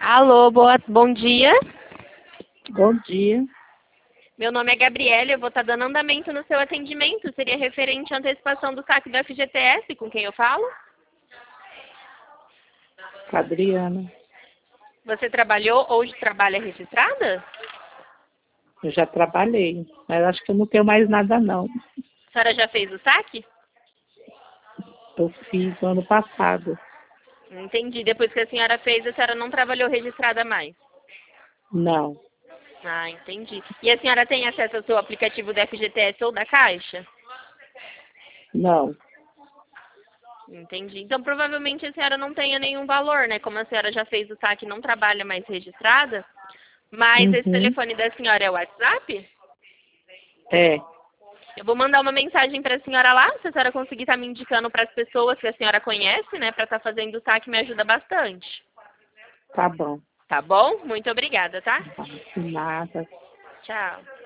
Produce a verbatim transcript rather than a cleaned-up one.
Alô, boa, bom dia. Bom dia. Meu nome é Gabriela, eu vou estar dando andamento no seu atendimento. Seria referente à antecipação do saque do F G T S, com quem eu falo? Adriana. Você trabalhou ou trabalha registrada? Eu já trabalhei, mas acho que eu não tenho mais nada não. A senhora já fez o saque? Eu fiz no ano passado. Entendi. Depois que a senhora fez, a senhora não trabalhou registrada mais? Não, Ah, entendi. E a senhora tem acesso ao seu aplicativo do F G T S ou da Caixa? não. Entendi. Então, provavelmente a senhora não tenha nenhum valor, né? Como a senhora já fez o saque e não trabalha mais registrada. Mas esse Uhum. telefone da senhora é o WhatsApp? É, Eu vou mandar uma mensagem para a senhora lá, se a senhora conseguir estar me indicando para as pessoas que a senhora conhece, né? Para estar fazendo o saque me ajuda bastante. tá bom. Tá bom? Muito obrigada, tá? Nada. Tchau.